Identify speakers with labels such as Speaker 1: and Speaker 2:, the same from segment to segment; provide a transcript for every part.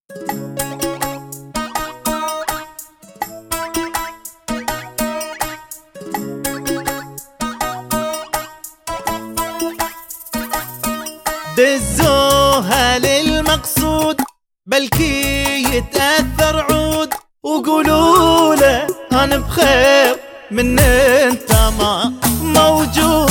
Speaker 1: دزوها للمقصود بلكي يتأثر عود، وقولوا له أنا بخير من انت ما موجود.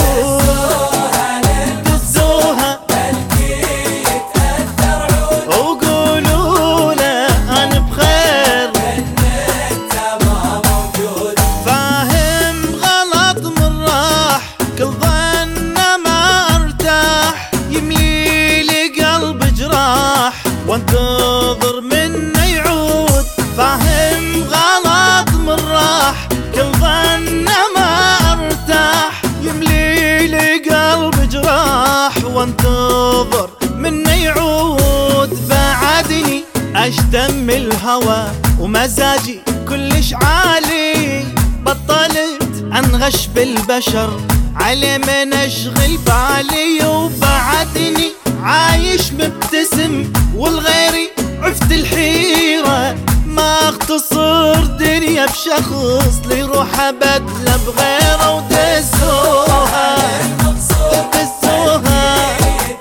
Speaker 1: دزوها بلكي يتأثر عود، وقولوا له أنا بخير من انت ما موجود. فاهم غلط من راح كل ظن ما ارتاح، يملي لي قلب جراح وانتظر منه يعود. فاهم غلط من راح كل ظن ما ارتاح، يملي لي قلب جراح وانتظر منه يعود. بعدني اشتم الهوى ومزاجي كلش عالي، بطلت عن غش بالبشر علي من اشغل بالي. وبعدني عايش مبتسم والغيري عفت الحيرة، ما اختصر دنيا بشخص ليروح ابدله بغيره. ودزوها دزوها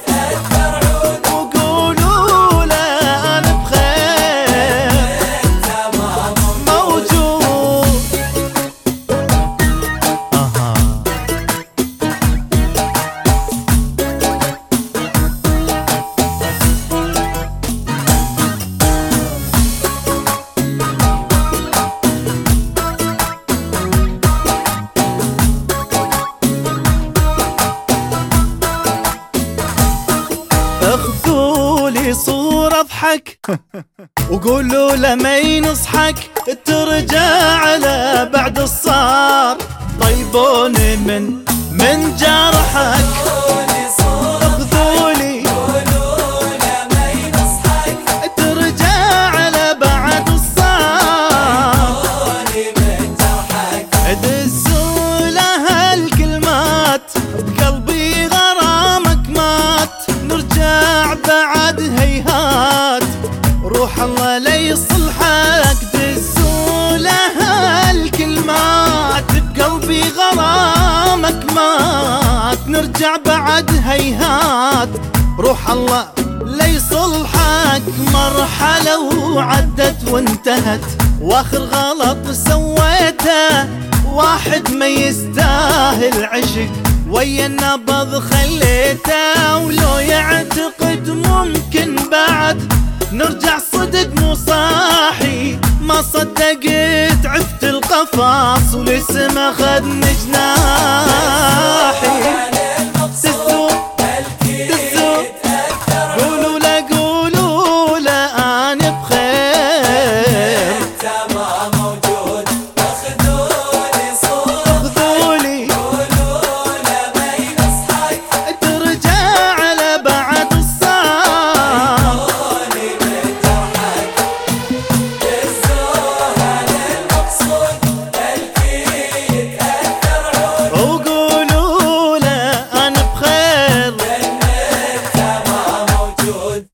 Speaker 1: وقولوا له انا بخير موجود. اخذولي صورة اضحك وقولوا له ما ينصحك ترجع له بعد الصار، طيبوني من جرحك. اخذولي قولوا له ما ينصحك ترجع له بعد الصار، طيبوني من جرحك. دزوا له الكلمات بقلبي غرامك مات، نرجع بعد هيهات روح الله ليصلحك. دزوا لها الكلمات بقلبي غرامك مات، نرجع بعد هيهات روح الله ليصلحك. مرحلة وعدت وانتهت واخر غلط سويته، واحد ما يستاهل عشق ويا النبض خليته. ولو يعتقد ممكن بعد نرجع صدق مو صاحي، ما صدقت عفت القفص ولسه ما خدني جناح.